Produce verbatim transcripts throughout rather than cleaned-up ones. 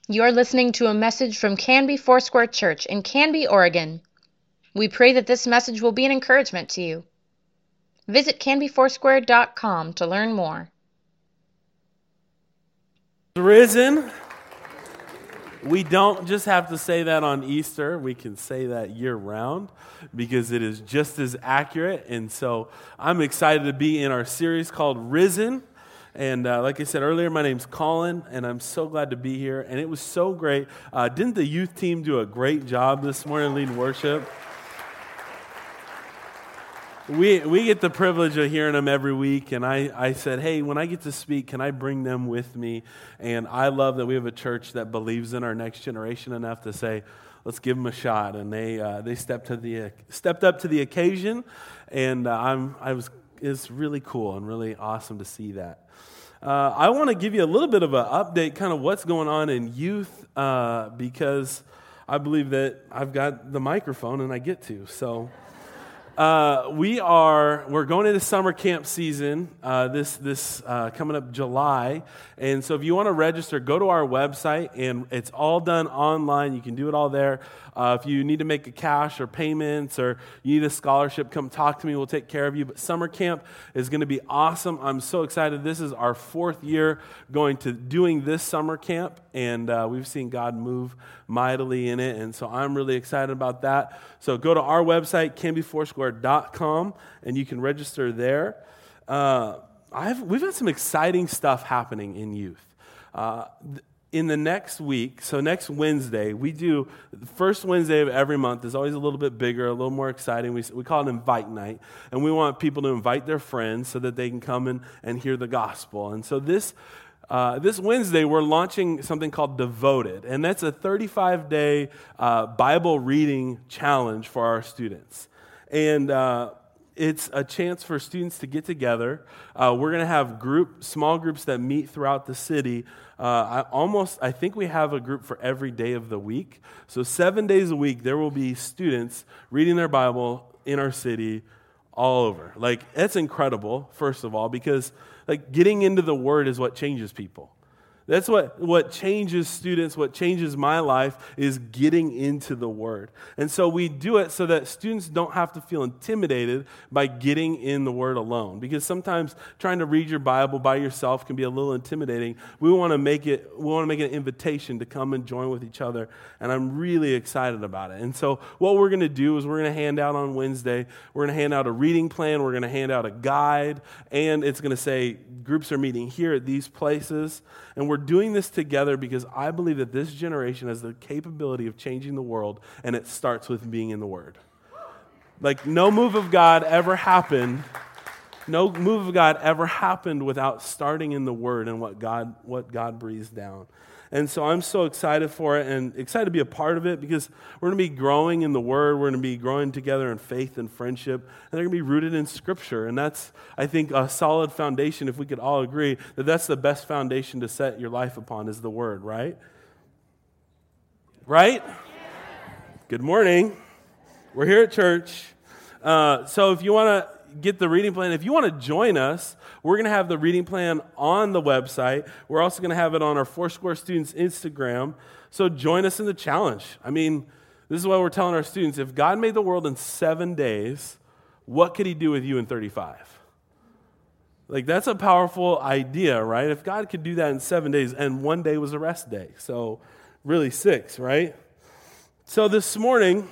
You're listening to a message from Canby Foursquare Church in Canby, Oregon. We pray that this message will be an encouragement to you. Visit canby foursquare dot com to learn more. Risen. We don't just have to say that on Easter. We can say that year-round because it is just as accurate. And so I'm excited to be in our series called Risen. And uh, like I said earlier, my name's Colin, and I'm so glad to be here. And it was so great. Uh, didn't the youth team do a great job this morning leading worship? We we get the privilege of hearing them every week, and I, I said, hey, when I get to speak, can I bring them with me? And I love that we have a church that believes in our next generation enough to say, let's give them a shot. And they uh, they stepped to the stepped up to the occasion, and uh, I'm I was it's really cool and really awesome to see that. Uh, I want to give you a little bit of an update, kind of what's going on in youth, uh, because I believe that I've got the microphone and I get to. So uh, we are we're going into summer camp season uh, this this uh, coming up July, and so if you want to register, go to our website, and it's all done online. You can do it all there. Uh, if you need to make a cash or payments or you need a scholarship, come talk to me. We'll take care of you. But summer camp is going to be awesome. I'm so excited. This is our fourth year going to doing this summer camp, and uh, we've seen God move mightily in it, and so I'm really excited about that. So go to our website, canby foursquare dot com, and you can register there. Uh, I've, we've had some exciting stuff happening in youth. Uh, th- In the next week, so next Wednesday, we do, the first Wednesday of every month is always a little bit bigger, a little more exciting. We, we call it Invite Night, and we want people to invite their friends so that they can come in and hear the gospel. And so this uh, this Wednesday, we're launching something called Devoted, and that's a thirty-five day uh, Bible reading challenge for our students. And uh, it's a chance for students to get together. Uh, we're going to have group, small groups that meet throughout the city. Uh, I almost, I think we have a group for every day of the week. So seven days a week, there will be students reading their Bible in our city all over. Like, that's incredible, first of all, because like getting into the Word is what changes people. That's what, what changes students, what changes my life is getting into the Word. And so we do it so that students don't have to feel intimidated by getting in the Word alone. Because sometimes trying to read your Bible by yourself can be a little intimidating. We want to make it, we want to make an invitation to come and join with each other. And I'm really excited about it. And so what we're going to do is we're going to hand out on Wednesday, we're going to hand out a reading plan, we're going to hand out a guide, and it's going to say groups are meeting here at these places. And we're doing this together because I believe that this generation has the capability of changing the world, and it starts with being in the Word. Like, no move of God ever happened, no move of God ever happened without starting in the Word and what God, what God breathes down. And so I'm so excited for it and excited to be a part of it because we're going to be growing in the Word. We're going to be growing together in faith and friendship. And they're going to be rooted in Scripture. And that's, I think, a solid foundation, if we could all agree, that that's the best foundation to set your life upon is the Word, right? Right? Good morning. We're here at church. Uh, so if you want to get the reading plan, if you want to join us, we're going to have the reading plan on the website. We're also going to have it on our Foursquare Students Instagram. So join us in the challenge. I mean, this is what we're telling our students. If God made the world in seven days, what could he do with you in thirty-five? Like, that's a powerful idea, right? If God could do that in seven days, and one day was a rest day. So really six, right? So this morning,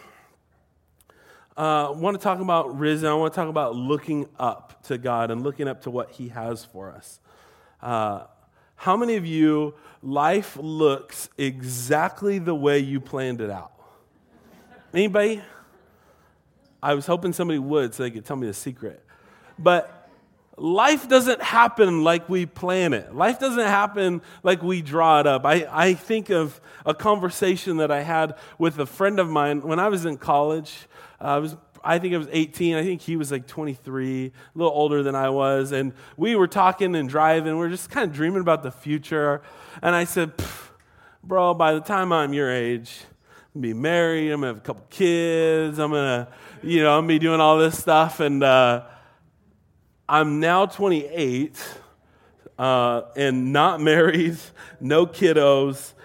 I uh, want to talk about risen. I want to talk about looking up to God and looking up to what he has for us. Uh, how many of you, life looks exactly the way you planned it out? Anybody? I was hoping somebody would so they could tell me the secret. But life doesn't happen like we plan it. Life doesn't happen like we draw it up. I, I think of a conversation that I had with a friend of mine when I was in college. Uh, I was, I think I was eighteen. I think he was like twenty-three, a little older than I was. And we were talking and driving. We were just kind of dreaming about the future. And I said, bro, by the time I'm your age, I'm going to be married. I'm going to have a couple kids. I'm going to, you know, I'm going to be doing all this stuff. And uh, I'm now twenty-eight uh, and not married, no kiddos.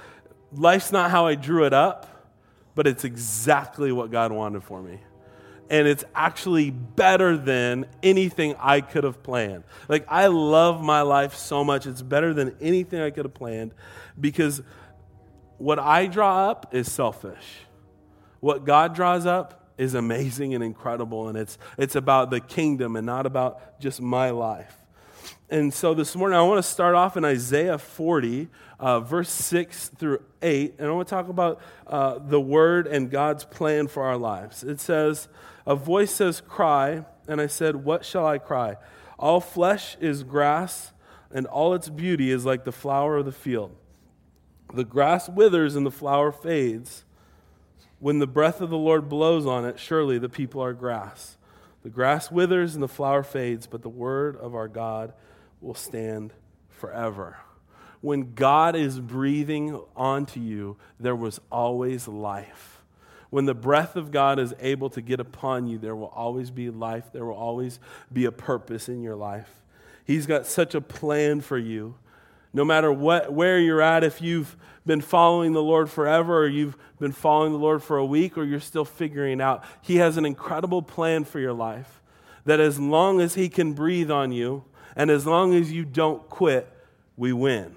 life's not how I drew it up, but it's exactly what God wanted for me. And it's actually better than anything I could have planned. Like, I love my life so much. It's better than anything I could have planned, because what I draw up is selfish. What God draws up is amazing and incredible, and it's it's about the kingdom and not about just my life. And so this morning I want to start off in Isaiah forty, uh, verse six through eight, and I want to talk about uh, the word and God's plan for our lives. It says, "A voice says, 'Cry,' and I said, 'What shall I cry? All flesh is grass, and all its beauty is like the flower of the field. The grass withers and the flower fades. When the breath of the Lord blows on it, surely the people are grass. The grass withers and the flower fades, but the word of our God will stand forever.'" When God is breathing onto you, there was always life. When the breath of God is able to get upon you, there will always be life. There will always be a purpose in your life. He's got such a plan for you. No matter what, where you're at, if you've been following the Lord forever, or you've been following the Lord for a week, or you're still figuring out, He has an incredible plan for your life. That as long as He can breathe on you, and as long as you don't quit, we win.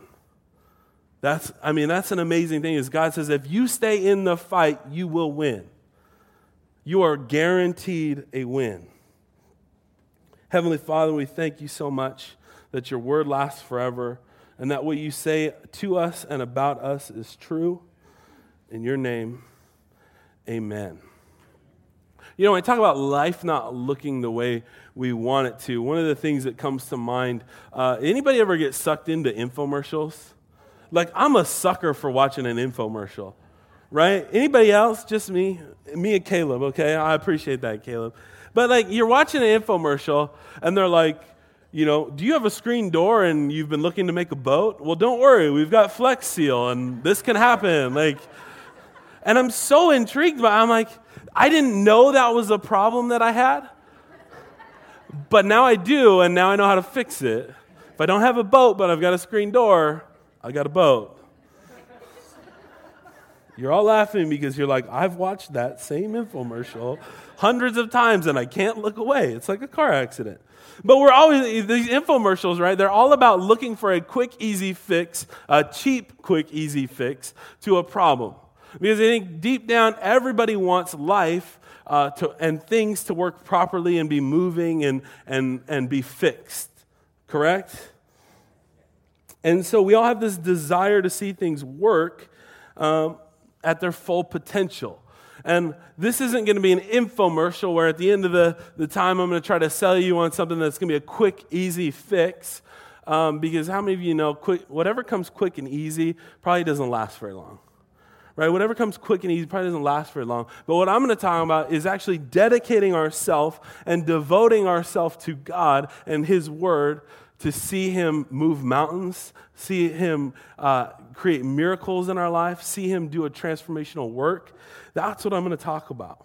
That's, I mean, that's an amazing thing, is God says, if you stay in the fight, you will win. You are guaranteed a win. Heavenly Father, we thank you so much that your word lasts forever, and that what you say to us and about us is true. In your name, amen. You know, when I talk about life not looking the way we want it to, one of the things that comes to mind, uh, anybody ever get sucked into infomercials? Like, I'm a sucker for watching an infomercial, right? Anybody else? Just me? Me and Caleb, okay? I appreciate that, Caleb. But, like, you're watching an infomercial, and they're like, you know, do you have a screen door and you've been looking to make a boat? Well, don't worry, we've got Flex Seal, and this can happen. Like, and I'm so intrigued by it. I'm like, I didn't know that was a problem that I had, but now I do, and now I know how to fix it. If I don't have a boat, but I've got a screen door, I got a boat. You're all laughing because you're like, I've watched that same infomercial hundreds of times and I can't look away. It's like a car accident. But we're always, these infomercials, right? They're all about looking for a quick, easy fix, a cheap, quick, easy fix to a problem. Because I think deep down, everybody wants life uh, to, and things to work properly and be moving and, and, and be fixed. Correct? And so we all have this desire to see things work um, at their full potential. And this isn't going to be an infomercial where at the end of the, the time I'm going to try to sell you on something that's going to be a quick, easy fix. Um, because how many of you know, quick, whatever comes quick and easy probably doesn't last very long. Right? Whatever comes quick and easy probably doesn't last very long. But what I'm going to talk about is actually dedicating ourselves and devoting ourselves to God and His Word to see Him move mountains, see Him uh, create miracles in our life, see Him do a transformational work. That's what I'm going to talk about.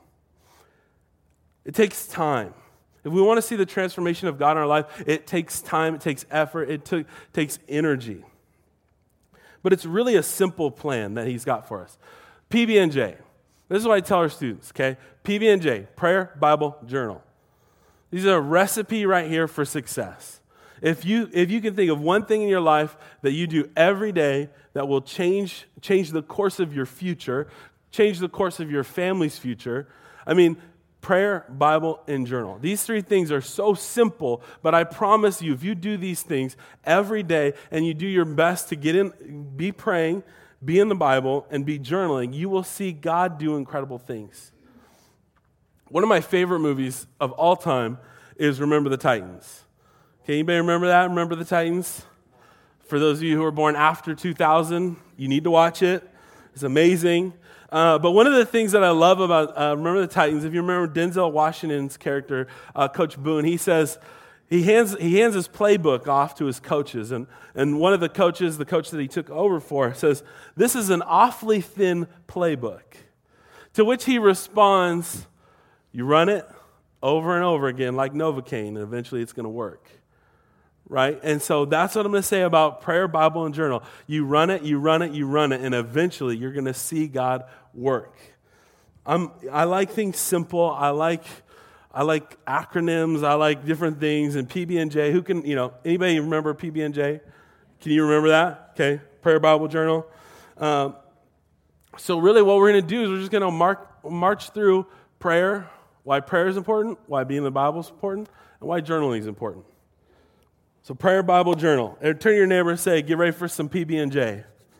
It takes time. If we want to see the transformation of God in our life, it takes time, it takes effort, it t- takes energy. But it's really a simple plan that He's got for us. P B and J. This is what I tell our students, okay? P B and J, prayer, Bible, journal. These are a recipe right here for success. If you if you can think of one thing in your life that you do every day that will change change the course of your future, change the course of your family's future, I mean, prayer, Bible, and journal. These three things are so simple, but I promise you, if you do these things every day and you do your best to get in, be praying, be in the Bible, and be journaling, you will see God do incredible things. One of my favorite movies of all time is Remember the Titans. Okay, anybody remember that? Remember the Titans? For those of you who were born after two thousand, you need to watch it. It's amazing. Uh, but one of the things that I love about uh, Remember the Titans, if you remember Denzel Washington's character, uh, Coach Boone, he says, he hands he hands his playbook off to his coaches. And, and one of the coaches, the coach that he took over for, says, "This is an awfully thin playbook." To which he responds, "You run it over and over again like Novocaine, and eventually it's going to work." right? And so that's what I'm going to say about prayer, Bible, and journal. You run it, you run it, you run it, and eventually you're going to see God work. I'm, I like things simple. I like I like acronyms. I like different things. And P B and J, who can, you know, anybody remember P B and J? Can you remember that? Okay, prayer, Bible, journal. Um, so really what we're going to do is we're just going to mark march through prayer, why prayer is important, why being in the Bible is important, and why journaling is important. So prayer, Bible, journal. And turn to your neighbor and say, get ready for some P B and J.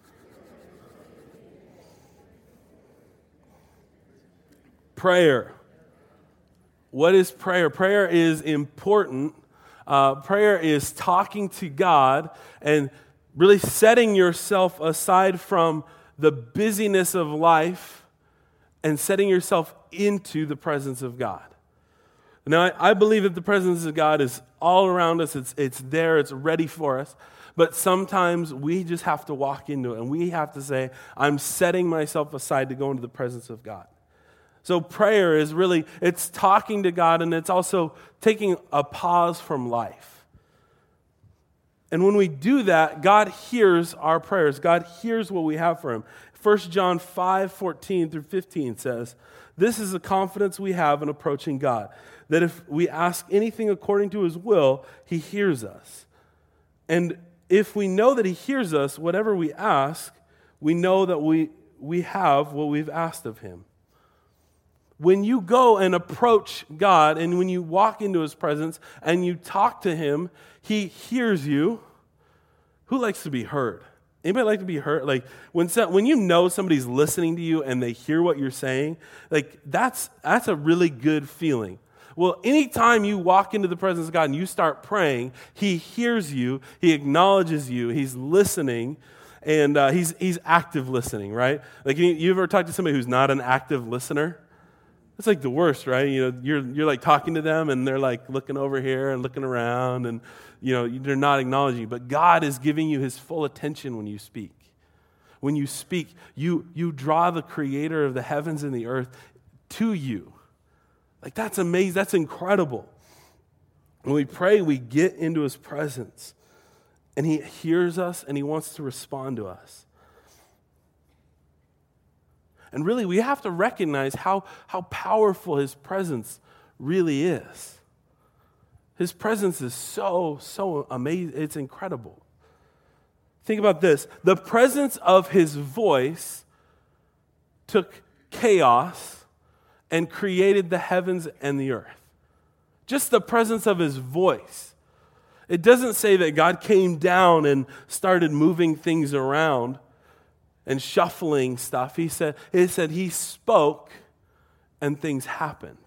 Prayer. What is prayer? Prayer is important. Uh, prayer is talking to God and really setting yourself aside from the busyness of life and setting yourself into the presence of God. Now, I, I believe that the presence of God is all around us. It's, it's there. It's ready for us. But sometimes we just have to walk into it, and we have to say, I'm setting myself aside to go into the presence of God. So prayer is really, it's talking to God, and it's also taking a pause from life. And when we do that, God hears our prayers. God hears what we have for him. First John five, fourteen through fifteen says, this is the confidence we have in approaching God, that if we ask anything according to his will, he hears us. And if we know that he hears us, whatever we ask, we know that we, we have what we've asked of him. When you go and approach God and when you walk into his presence and you talk to him, he hears you. Who likes to be heard? Anybody like to be heard? Like when so, when you know somebody's listening to you and they hear what you're saying, like that's that's a really good feeling. Well, anytime you walk into the presence of God and you start praying, he hears you, he acknowledges you, he's listening, and uh, he's he's active listening, right? Like you, you ever talk to somebody who's not an active listener? It's like the worst, right? You know, you're you're like talking to them and they're like looking over here and looking around and, you know, they're not acknowledging you. But God is giving you his full attention when you speak. When you speak, you you draw the creator of the heavens and the earth to you. Like that's amazing. That's incredible. When we pray, we get into his presence and he hears us and he wants to respond to us. And really, we have to recognize how, how powerful his presence really is. His presence is so, so amazing. It's incredible. Think about this. The presence of his voice took chaos and created the heavens and the earth. Just the presence of his voice. It doesn't say that God came down and started moving things around and shuffling stuff. He said, it said he spoke and things happened.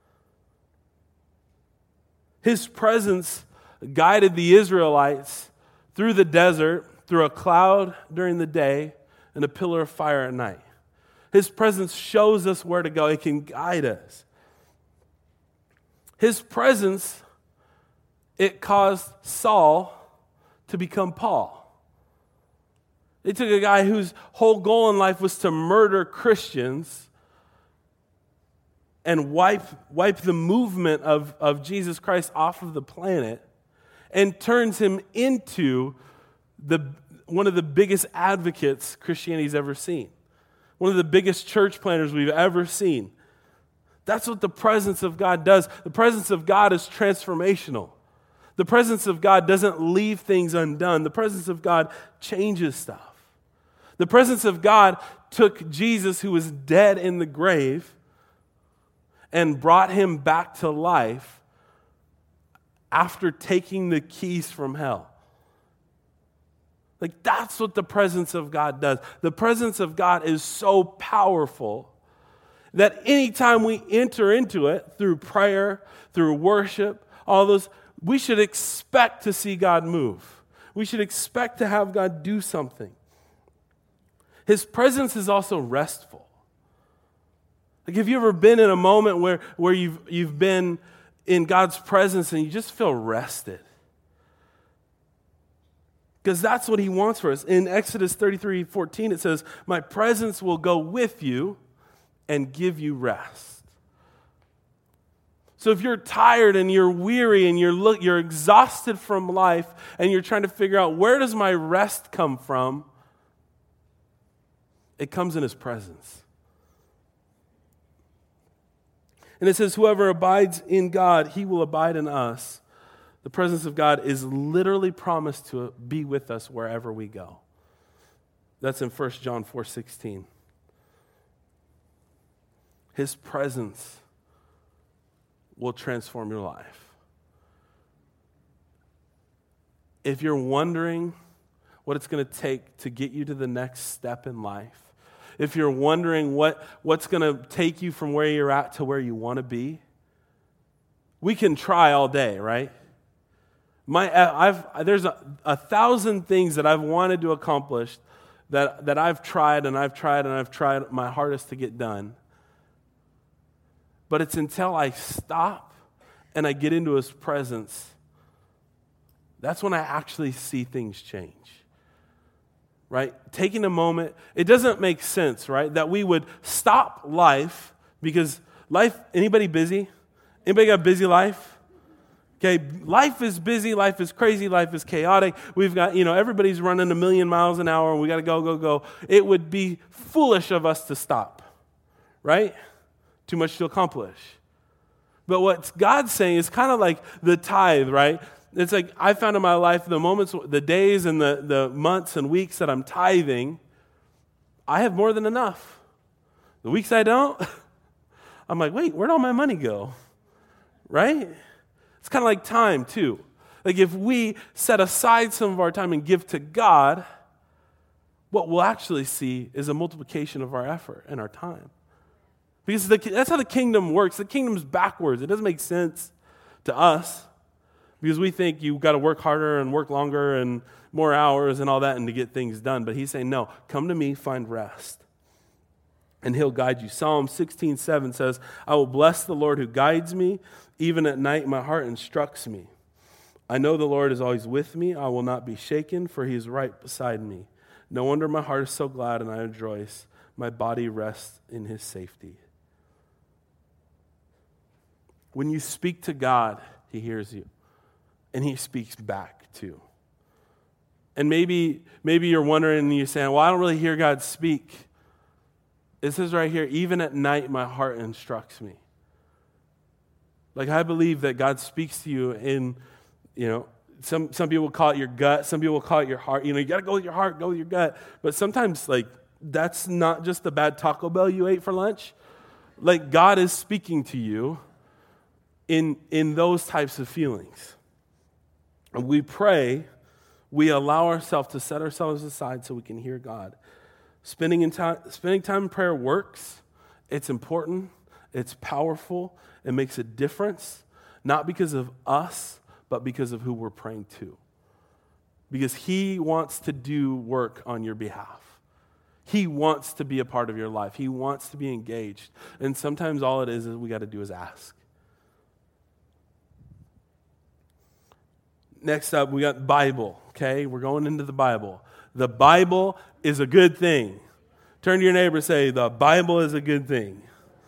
His presence guided the Israelites through the desert, through a cloud during the day and a pillar of fire at night. His presence shows us where to go. It can guide us. His presence, it caused Saul to become Paul. They took a guy whose whole goal in life was to murder Christians and wipe, wipe the movement of, of Jesus Christ off of the planet and turns him into the, one of the biggest advocates Christianity's ever seen. One of the biggest church planters we've ever seen. That's what the presence of God does. The presence of God is transformational. The presence of God doesn't leave things undone. The presence of God changes stuff. The presence of God took Jesus, who was dead in the grave, and brought him back to life after taking the keys from hell. Like, that's what the presence of God does. The presence of God is so powerful that anytime we enter into it through prayer, through worship, all those, we should expect to see God move. We should expect to have God do something. His presence is also restful. Like, have you ever been in a moment where, where you've, you've been in God's presence and you just feel rested? Because that's what he wants for us. In Exodus thirty-three fourteen, it says, my presence will go with you and give you rest. So if you're tired and you're weary and you're look, you're exhausted from life and you're trying to figure out where does my rest come from, it comes in His presence. And it says, whoever abides in God, he will abide in us. The presence of God is literally promised to be with us wherever we go. That's in First John four sixteen. His presence will transform your life. If you're wondering what it's going to take to get you to the next step in life, if you're wondering what, what's going to take you from where you're at to where you want to be, we can try all day, right? My, I've, there's a, a thousand things that I've wanted to accomplish that, that I've tried and I've tried and I've tried my hardest to get done. But it's until I stop and I get into His presence, that's when I actually see things change. Right? Taking a moment, it doesn't make sense, right? That we would stop life because life, anybody busy? Anybody got a busy life? Okay, life is busy, life is crazy, life is chaotic. We've got, you know, everybody's running a million miles an hour and we got to go, go, go. It would be foolish of us to stop, right? Too much to accomplish. But what God's saying is kind of like the tithe, right? It's like I found in my life the moments, the days and the, the months and weeks that I'm tithing, I have more than enough. The weeks I don't, I'm like, wait, where'd all my money go? Right? It's kind of like time too. Like if we set aside some of our time and give to God, what we'll actually see is a multiplication of our effort and our time. Because the, that's how the kingdom works. The kingdom's backwards. It doesn't make sense to us because we think you've got to work harder and work longer and more hours and all that and to get things done. But He's saying, no, come to me, find rest, and He'll guide you. Psalm sixteen seven says, I will bless the Lord who guides me. Even at night my heart instructs me. I know the Lord is always with me. I will not be shaken, for He is right beside me. No wonder my heart is so glad and I rejoice. My body rests in His safety. When you speak to God, He hears you. And He speaks back too. And maybe, maybe you're wondering and you're saying, well, I don't really hear God speak. It says right here, even at night my heart instructs me. Like I believe that God speaks to you in, you know, some, some people call it your gut, some people call it your heart. You know, you got to go with your heart, go with your gut. But sometimes, like, that's not just the bad Taco Bell you ate for lunch. Like, God is speaking to you in, in those types of feelings. And we pray, we allow ourselves to set ourselves aside so we can hear God. Spending, in time, spending time in prayer works. It's important. It's powerful. It makes a difference. Not because of us, but because of who we're praying to. Because He wants to do work on your behalf. He wants to be a part of your life. He wants to be engaged. And sometimes all it is is we got to do is ask. Next up, we got Bible, okay? We're going into the Bible. The Bible is a good thing. Turn to your neighbor and say, the Bible is a good thing.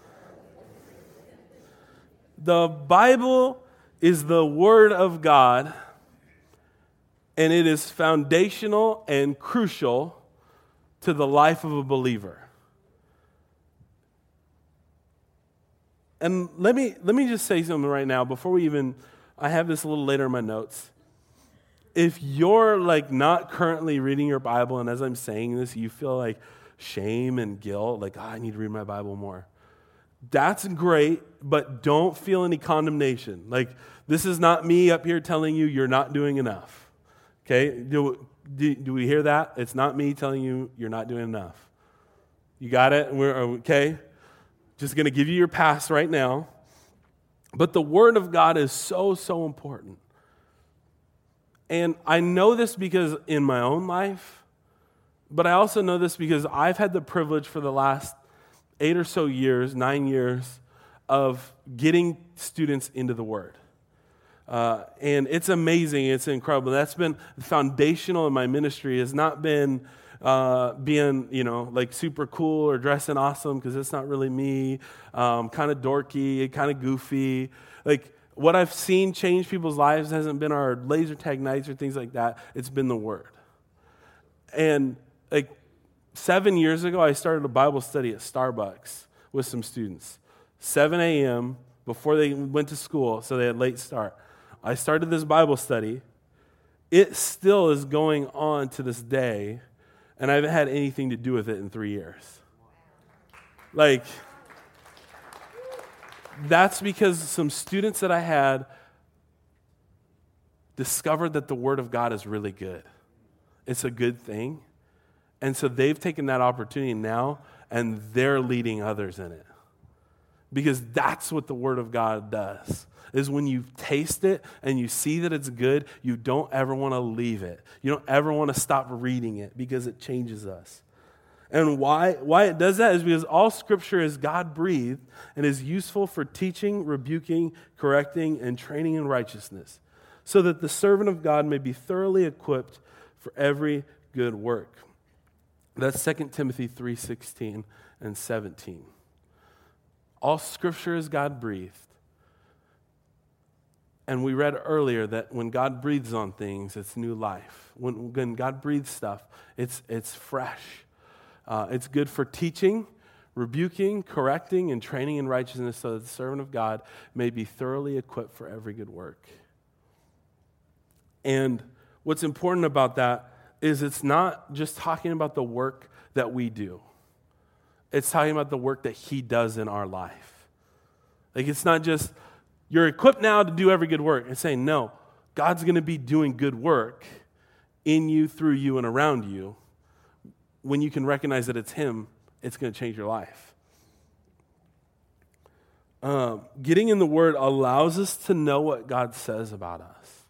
The Bible is the Word of God, and it is foundational and crucial to the life of a believer. And let me let me just say something right now before we even, I have this a little later in my notes. If you're like not currently reading your Bible, and as I'm saying this, you feel like shame and guilt, like, oh, I need to read my Bible more. That's great, but don't feel any condemnation. Like, this is not me up here telling you you're not doing enough. Okay? Do, do, do we hear that? It's not me telling you you're not doing enough. You got it? We're okay? Just going to give you your pass right now. But the Word of God is so, so important. And I know this because in my own life, but I also know this because I've had the privilege for the last eight or so years, nine years, of getting students into the Word. Uh, and it's amazing. It's incredible. That's been foundational in my ministry. Has not been uh, being, you know, like super cool or dressing awesome because it's not really me, um, kind of dorky, kind of goofy. Like what I've seen change people's lives hasn't been our laser tag nights or things like that. It's been the Word. And like seven years ago, I started a Bible study at Starbucks with some students. seven a.m. before they went to school, so they had late start. I started this Bible study. It still is going on to this day, and I haven't had anything to do with it in three years. Like, that's because some students that I had discovered that the Word of God is really good. It's a good thing. And so they've taken that opportunity now, and they're leading others in it. Because that's what the Word of God does, is when you taste it and you see that it's good, you don't ever want to leave it. You don't ever want to stop reading it because it changes us. And why, why it does that is because all Scripture is God-breathed and is useful for teaching, rebuking, correcting, and training in righteousness, so that the servant of God may be thoroughly equipped for every good work. That's Second Timothy three sixteen and seventeen. All Scripture is God-breathed. And we read earlier that when God breathes on things, it's new life. When, when God breathes stuff, it's, it's fresh. Uh, it's good for teaching, rebuking, correcting, and training in righteousness so that the servant of God may be thoroughly equipped for every good work. And what's important about that is it's not just talking about the work that we do. It's talking about the work that He does in our life. Like, it's not just, you're equipped now to do every good work. It's saying, no, God's going to be doing good work in you, through you, and around you. When you can recognize that it's Him, it's going to change your life. Um, getting in the Word allows us to know what God says about us.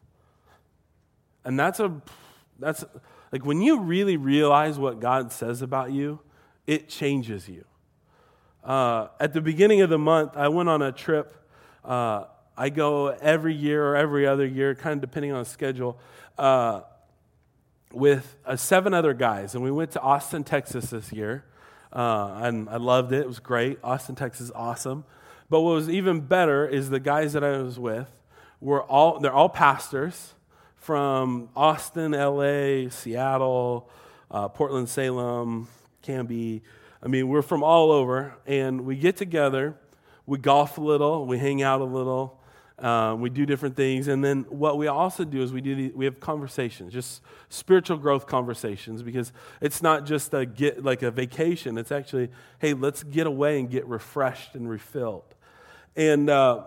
And that's a, that's, like when you really realize what God says about you, it changes you. Uh, at the beginning of the month, I went on a trip. Uh, I go every year or every other year, kind of depending on the schedule, uh, with uh, seven other guys. And we went to Austin, Texas this year. Uh, and I loved it. It was great. Austin, Texas is awesome. But what was even better is the guys that I was with were all, they're all pastors from Austin, L A, Seattle, uh, Portland, Salem, Canby. I mean, we're from all over, and we get together, we golf a little, we hang out a little, uh, we do different things, and then what we also do is we do the, we have conversations, just spiritual growth conversations, because it's not just a get like a vacation. It's actually, hey, let's get away and get refreshed and refilled. And uh,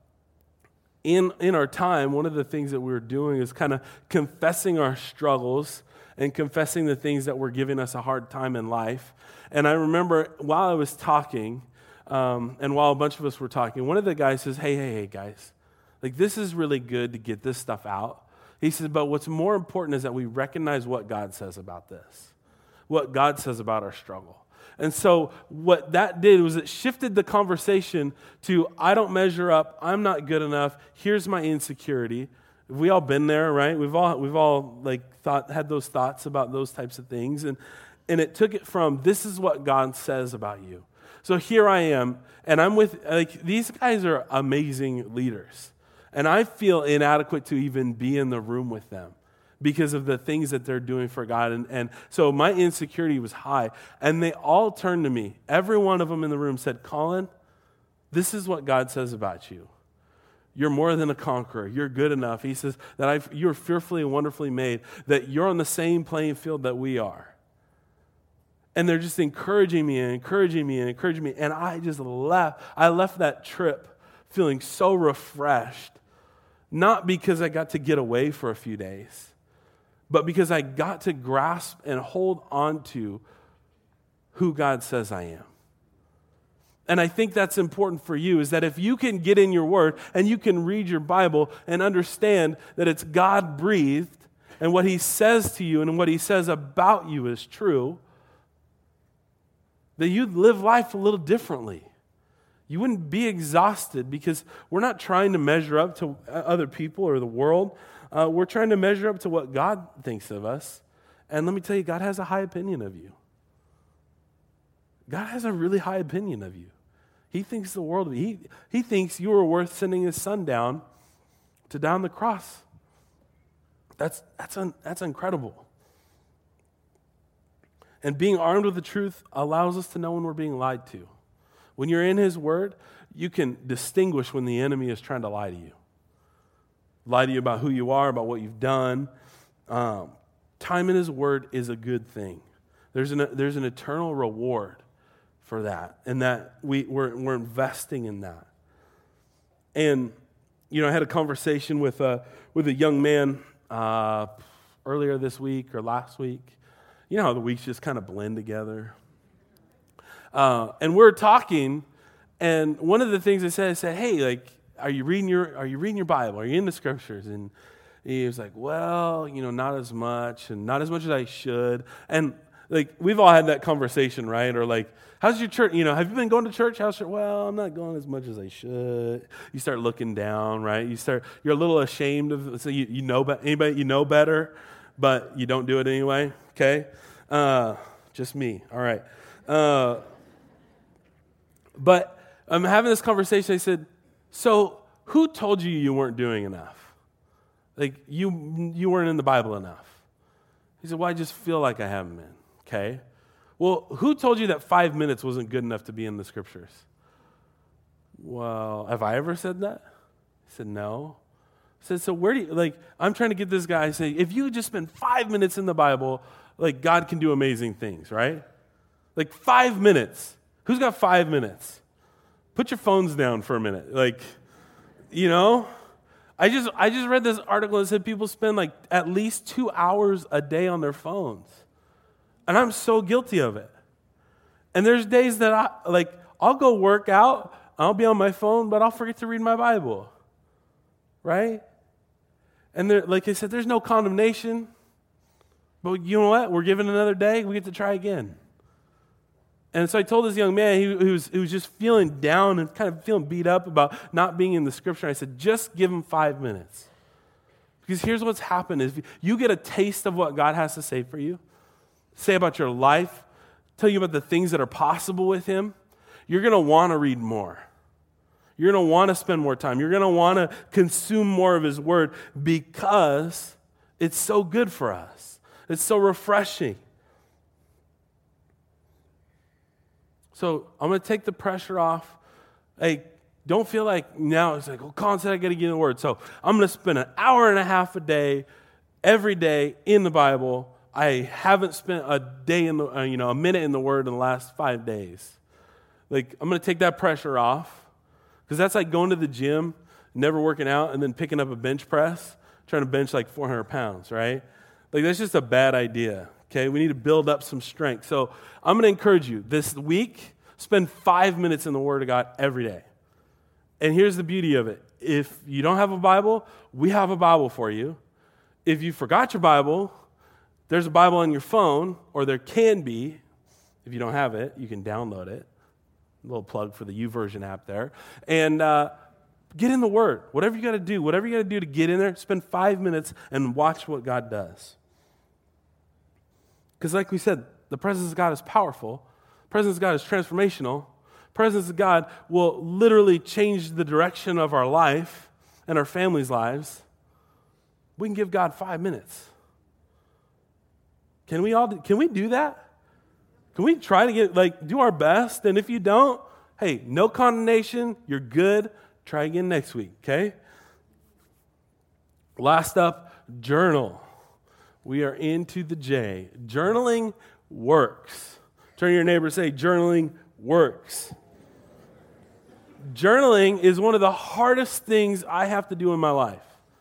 in in our time, one of the things that we were doing is kind of confessing our struggles and confessing the things that were giving us a hard time in life. And I remember while I was talking, um, and while a bunch of us were talking, one of the guys says, hey, hey, hey, guys, like this is really good to get this stuff out. He says, but what's more important is that we recognize what God says about this, what God says about our struggle. And so what that did was it shifted the conversation to, I don't measure up, I'm not good enough, here's my insecurity. We all been there, right? We've all we've all like thought had those thoughts about those types of things, and and it took it from, this is what God says about you. So here I am, and I'm with like these guys are amazing leaders, and I feel inadequate to even be in the room with them because of the things that they're doing for God, and and so my insecurity was high, and they all turned to me. Every one of them in the room said, Colin, this is what God says about you. You're more than a conqueror. You're good enough. He says that I've, you're fearfully and wonderfully made, that you're on the same playing field that we are. And they're just encouraging me and encouraging me and encouraging me. And I just left. I left that trip feeling so refreshed, not because I got to get away for a few days, but because I got to grasp and hold on to who God says I am. And I think that's important for you, is that if you can get in your Word and you can read your Bible and understand that it's God-breathed and what He says to you and what He says about you is true, that you'd live life a little differently. You wouldn't be exhausted, because we're not trying to measure up to other people or the world. Uh, we're trying to measure up to what God thinks of us. And let me tell you, God has a high opinion of you. God has a really high opinion of you. He thinks the world of you. He, he thinks you are worth sending his son down to die on the cross. That's, that's, un, that's incredible. And being armed with the truth allows us to know when we're being lied to. When you're in his word, you can distinguish when the enemy is trying to lie to you. Lie to you about who you are, about what you've done. Um, time in his word is a good thing. There's an, there's an eternal reward for that, and that we, we're, we're investing in that. And, you know, I had a conversation with a, with a young man uh, earlier this week or last week. You know how the weeks just kind of blend together. Uh, and we're talking, and one of the things I said, I said, hey, like, are you reading your, are you reading your Bible? Are you in the scriptures? And he was like, well, you know, not as much, and not as much as I should. And like, we've all had that conversation, right? Or like, how's your church? You know, have you been going to church? How's your, well, I'm not going as much as I should. You start looking down, right? You start, you're a little ashamed of, so you, you know, anybody, you know better, but you don't do it anyway, okay? Uh, just me, all right. Uh, but I'm having this conversation. I said, so who told you you weren't doing enough? Like, you you weren't in the Bible enough. He said, well, I just feel like I haven't been. Okay. Well, who told you that five minutes wasn't good enough to be in the scriptures? Well, have I ever said that? He said, no. I said, so where do you, like, I'm trying to get this guy to say, if you just spend five minutes in the Bible, like, God can do amazing things, right? Like, five minutes. Who's got five minutes? Put your phones down for a minute. Like, you know, I just I just read this article that said people spend like at least two hours a day on their phones. And I'm so guilty of it. And there's days that I, like, I'll go work out, I'll be on my phone, but I'll forget to read my Bible. Right? And there, like I said, there's no condemnation. But you know what? We're given another day, we get to try again. And so I told this young man, he, he, was, he was just feeling down and kind of feeling beat up about not being in the scripture. I said, just give him five minutes. Because here's what's happened is you get a taste of what God has to say for you, say about your life, tell you about the things that are possible with him, you're going to want to read more. You're going to want to spend more time. You're going to want to consume more of his word because it's so good for us. It's so refreshing. So I'm going to take the pressure off. Hey, don't feel like now it's like, well, Colin said I got to get in the Word. So I'm going to spend an hour and a half a day, every day in the Bible. I haven't spent a day in the, uh, you know, a minute in the Word in the last five days. Like, I'm going to take that pressure off because that's like going to the gym, never working out, and then picking up a bench press, trying to bench like four hundred pounds, right? Like, that's just a bad idea. Okay, we need to build up some strength. So I'm going to encourage you this week, spend five minutes in the Word of God every day. And here's the beauty of it. If you don't have a Bible, we have a Bible for you. If you forgot your Bible, there's a Bible on your phone, or there can be. If you don't have it, you can download it. A little plug for the YouVersion app there. And uh, get in the Word. Whatever you got to do, whatever you got to do to get in there, spend five minutes and watch what God does. Because like we said, the presence of God is powerful. The presence of God is transformational. The presence of God will literally change the direction of our life and our family's lives. We can give God five minutes. Can we all? Do, can we do that? Can we try to get, like, do our best? And if you don't, hey, no condemnation. You're good. Try again next week, okay? Last up, journal. We are into the J. Journaling works. Turn to your neighbor and say, journaling works. Journaling is one of the hardest things I have to do in my life.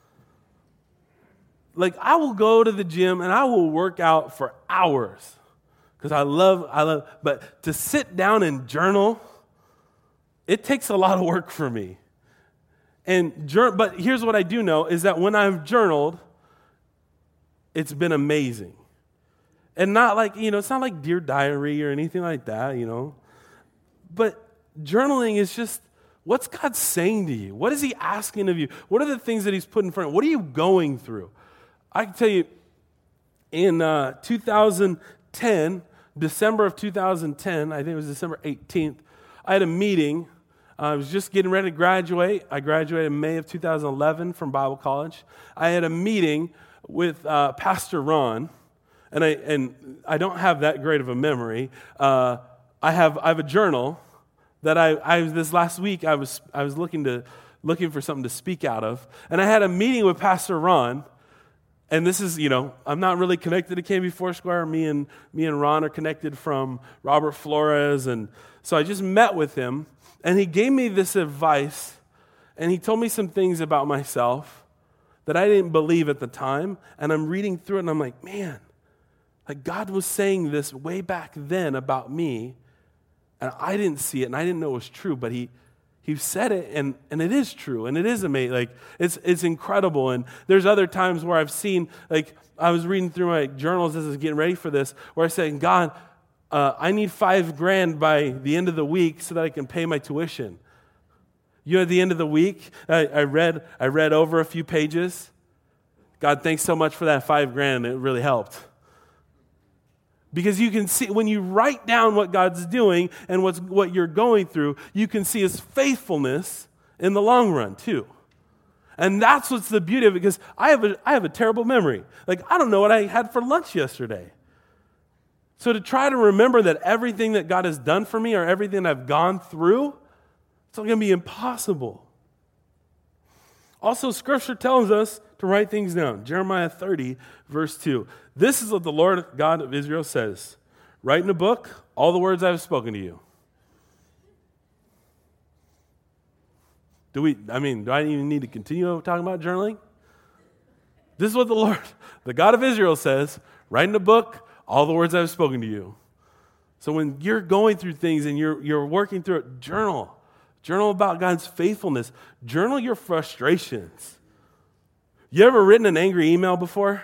Like, I will go to the gym and I will work out for hours because I love, I love, but to sit down and journal, it takes a lot of work for me. And but here's what I do know is that when I've journaled, it's been amazing. And not like, you know, it's not like Dear Diary or anything like that, you know. But journaling is just, what's God saying to you? What is he asking of you? What are the things that he's put in front of you? What are you going through? I can tell you, in uh, two thousand ten, December of two thousand ten, I think it was December eighteenth, I had a meeting. I was just getting ready to graduate. I graduated in May of two thousand eleven from Bible college. I had a meeting with uh, Pastor Ron, and I and I don't have that great of a memory. Uh, I have I have a journal that I, I this last week I was I was looking to looking for something to speak out of, and I had a meeting with Pastor Ron. And this is, you know, I'm not really connected to K B Foursquare. Me and me and Ron are connected from Robert Flores, and so I just met with him, and he gave me this advice, and he told me some things about myself that I didn't believe at the time, and I'm reading through it, and I'm like, man, like God was saying this way back then about me, and I didn't see it, and I didn't know it was true, but he He said it, and, and it is true, and it is amazing. Like, it's it's incredible. And there's other times where I've seen, like, I was reading through my journals as I was getting ready for this, where I said, God, uh, I need five grand by the end of the week so that I can pay my tuition. You know, at the end of the week, I, I read I read over a few pages. God, thanks so much for that five grand. It really helped. Because you can see, when you write down what God's doing and what's, what you're going through, you can see His faithfulness in the long run, too. And that's what's the beauty of it, because I have a, I have a terrible memory. Like, I don't know what I had for lunch yesterday. So to try to remember that everything that God has done for me or everything I've gone through, it's going to be impossible. Also, Scripture tells us to write things down. Jeremiah thirty, verse two. This is what the Lord God of Israel says. Write in a book all the words I have spoken to you. Do we, I mean, do I even need to continue talking about journaling? This is what the Lord, the God of Israel says. Write in a book all the words I have spoken to you. So when you're going through things and you're you're working through it, journal. Journal about God's faithfulness. Journal your frustrations. You ever written an angry email before?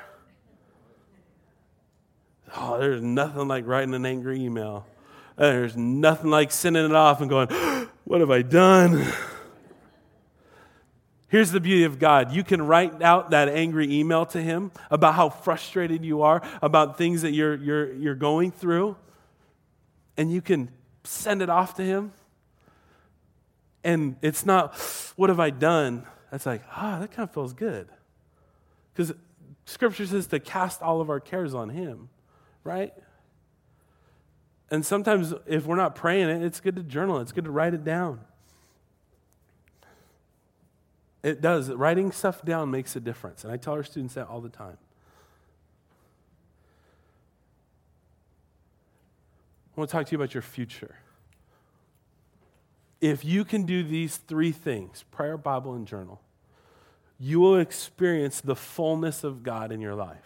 Oh, there's nothing like writing an angry email. There's nothing like sending it off and going, what have I done? Here's the beauty of God. You can write out that angry email to Him about how frustrated you are, about things that you're you're you're going through, and you can send it off to Him. And it's not, what have I done? It's like, ah, that kind of feels good. Because Scripture says to cast all of our cares on Him, right? And sometimes if we're not praying it, it's good to journal it. It's good to write it down. It does. Writing stuff down makes a difference. And I tell our students that all the time. I want to talk to you about your future. If you can do these three things, prayer, Bible, and journal, you will experience the fullness of God in your life.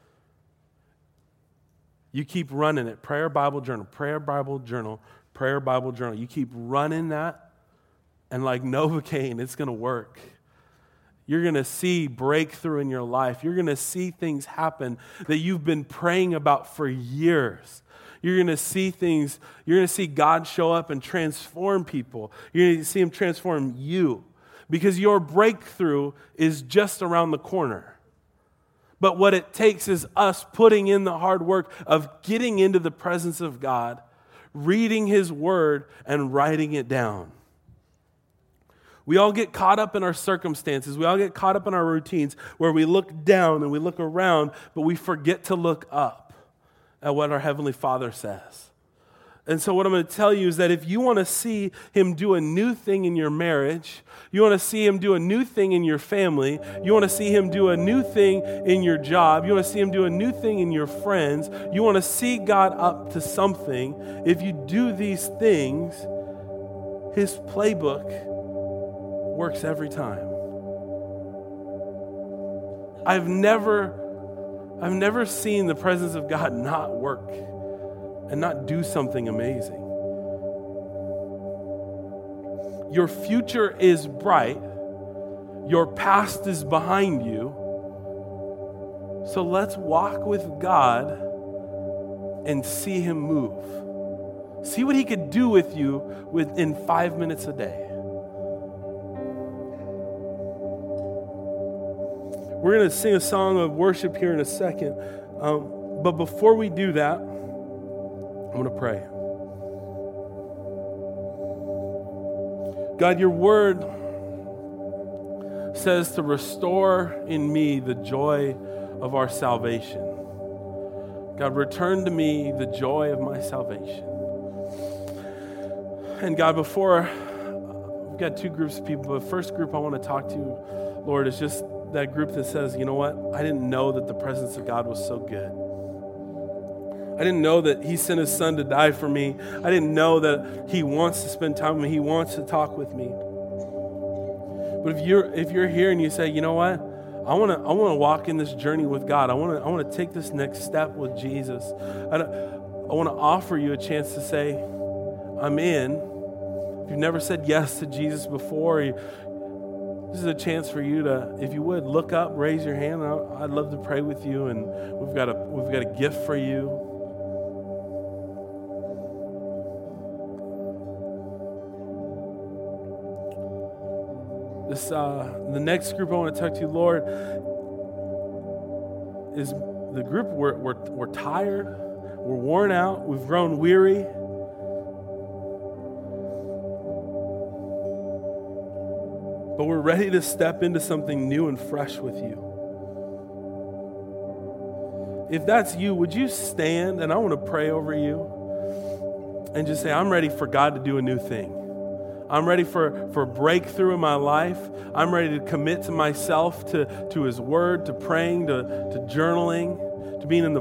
You keep running it, prayer, Bible, journal, prayer, Bible, journal, prayer, Bible, journal. You keep running that, and like Novocaine, it's going to work. You're going to see breakthrough in your life. You're going to see things happen that you've been praying about for years. You're going to see things, you're going to see God show up and transform people. You're going to see Him transform you because your breakthrough is just around the corner. But what it takes is us putting in the hard work of getting into the presence of God, reading His Word, and writing it down. We all get caught up in our circumstances. We all get caught up in our routines where we look down and we look around, but we forget to look up at what our Heavenly Father says. And so what I'm going to tell you is that if you want to see Him do a new thing in your marriage, you want to see Him do a new thing in your family, you want to see Him do a new thing in your job, you want to see Him do a new thing in your friends, you want to see God up to something, if you do these things, His playbook works every time. I've never I've never seen the presence of God not work and not do something amazing. Your future is bright. Your past is behind you. So let's walk with God and see Him move. See what He could do with you within five minutes a day. We're going to sing a song of worship here in a second. Um, but before we do that, I'm going to pray. God, your word says to restore in me the joy of our salvation. God, return to me the joy of my salvation. And God, before, we've got two groups of people, but the first group I want to talk to, Lord, is just that group that says, you know what? I didn't know that the presence of God was so good. I didn't know that he sent his son to die for me. I didn't know that he wants to spend time with me. He wants to talk with me. But if you're if you're here and you say, you know what? I want to I want to walk in this journey with God. I want to I want to take this next step with Jesus. I, I want to offer you a chance to say, I'm in. If you've never said yes to Jesus before, you, this is a chance for you to, if you would, look up, raise your hand. I'd love to pray with you, and we've got a we've got a gift for you. This, uh, the next group I want to talk to, Lord, is the group we're, we're, we're tired, we're worn out, we've grown weary. But we're ready to step into something new and fresh with you. If that's you, would you stand, and I want to pray over you and just say, I'm ready for God to do a new thing. I'm ready for, for breakthrough in my life. I'm ready to commit to myself, to, to his word, to praying, to, to journaling, to being in the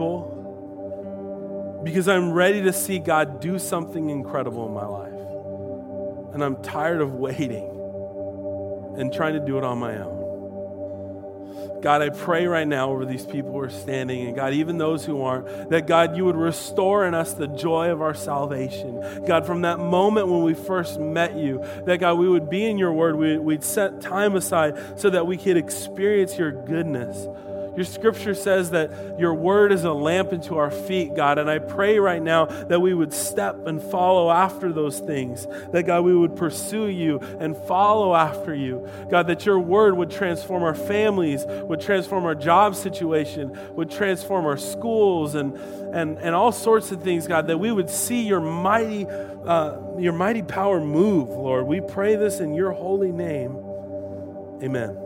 Bible. Because I'm ready to see God do something incredible in my life. And I'm tired of waiting and trying to do it on my own. God, I pray right now over these people who are standing, and God, even those who aren't, that God, you would restore in us the joy of our salvation. God, from that moment when we first met you, that God, we would be in your word, we, we'd set time aside so that we could experience your goodness. Your scripture says that your word is a lamp unto our feet, God, and I pray right now that we would step and follow after those things, that God, we would pursue you and follow after you. God, that your word would transform our families, would transform our job situation, would transform our schools and, and, and all sorts of things, God, that we would see your mighty, uh, your mighty power move, Lord. We pray this in your holy name. Amen.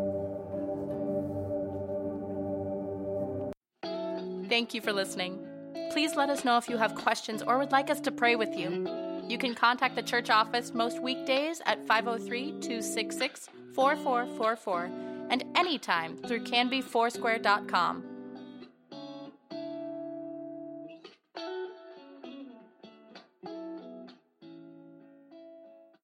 Thank you for listening. Please let us know if you have questions or would like us to pray with you. You can contact the church office most weekdays at five oh three, two six six, four four four four and anytime through canby foursquare dot com.